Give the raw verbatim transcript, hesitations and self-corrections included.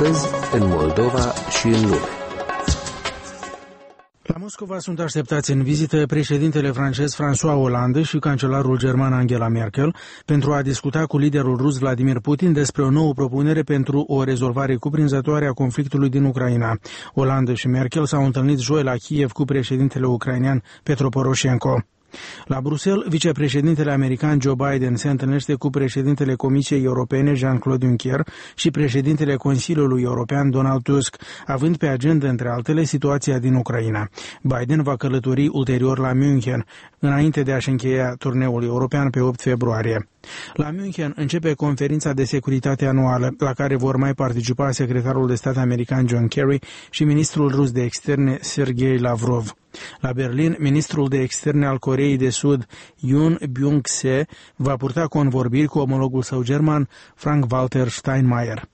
astăzi în Moldova și în lume. La Moscova sunt așteptați în vizită președintele francez François Hollande și cancelarul german Angela Merkel pentru a discuta cu liderul rus Vladimir Putin despre o nouă propunere pentru o rezolvare cuprinzătoare a conflictului din Ucraina. Hollande și Merkel s-au întâlnit joi la Kiev cu președintele ucrainean Petro Poroșenko. La Bruxelles, vicepreședintele american Joe Biden se întâlnește cu președintele Comisiei Europene Jean-Claude Juncker și președintele Consiliului European Donald Tusk, având pe agenda, între altele, situația din Ucraina. Biden va călători ulterior la München, înainte de a-și încheia turneul european pe opt februarie. La München începe conferința de securitate anuală, la care vor mai participa secretarul de stat american John Kerry și ministrul rus de externe Sergei Lavrov. La Berlin, ministrul de externe al Coreei de Sud, Yoon Byung-se, va purta convorbiri cu omologul său german, Frank-Walter Steinmeier.